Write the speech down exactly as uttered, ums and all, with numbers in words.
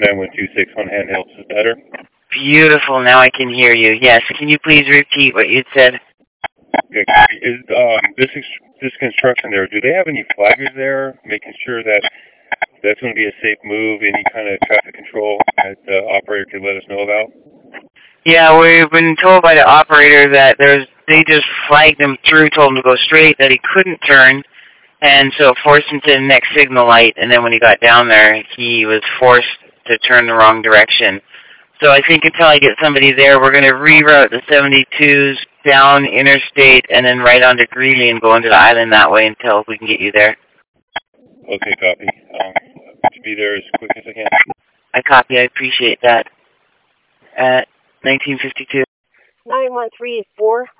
nine one two six on handhelds. Is better? Beautiful. Now I can hear you. Yes. Can you please repeat what you said? Okay. Is um, this this construction there? Do they have any flaggers there, making sure that that's going to be a safe move? Any kind of traffic control that the operator could let us know about? Yeah, we've been told by the operator that there's they just flagged him through, told him to go straight, that he couldn't turn, and so forced him to the next signal light. And then when he got down there, he was forced to turn the wrong direction. So I think until I get somebody there, we're going to reroute the seventy-twos down interstate and then right onto Greeley and go into the island that way until we can get you there. Okay, copy. Um, to be there as quick as I can. I copy. I appreciate that. At nineteen fifty-two. nine one three four.